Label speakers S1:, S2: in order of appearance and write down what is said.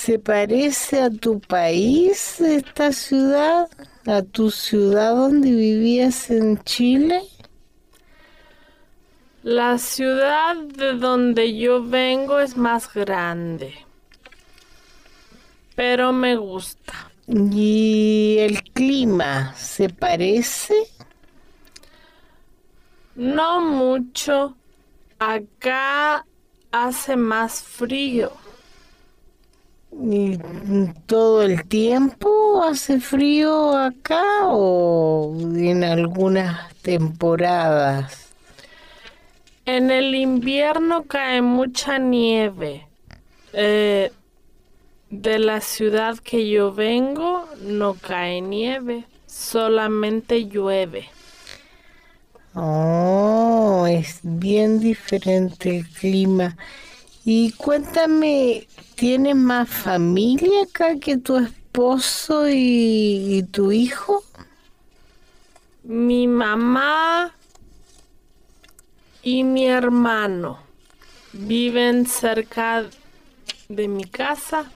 S1: ¿Se parece a tu país esta ciudad? ¿A tu ciudad donde vivías en Chile?
S2: La ciudad de donde yo vengo es más grande, pero me gusta.
S1: ¿Y el clima se parece?
S2: No mucho. Acá hace más frío.
S1: ¿Y todo el tiempo hace frío acá o en algunas temporadas?
S2: En el invierno cae mucha nieve. Eh, de la ciudad que yo vengo no cae nieve, solamente llueve.
S1: Oh, es bien diferente el clima. Y cuéntame, ¿tienes más familia acá que tu esposo y tu hijo?
S2: Mi mamá y mi hermano viven cerca de mi casa.